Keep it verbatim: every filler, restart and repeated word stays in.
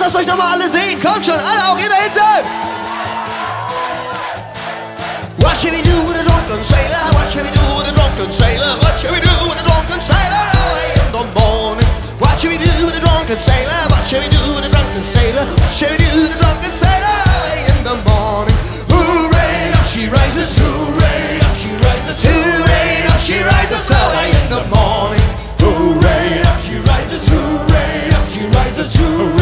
lasst euch nochmal alle sehen. Kommt schon, alle auch ihr da hinten. What should we do with a drunken sailor? What should we do with a drunken sailor? What should we do with a drunken sailor early in the morning? What should we do with a drunken sailor? What should we do with a drunken sailor? What should we do with a drunken sailor early in the morning? Hooray, up she rises. Hooray, up she rises. Hooray, up she rises early in the morning. Hooray, up she rises. Hooray, up she rises. Hooray.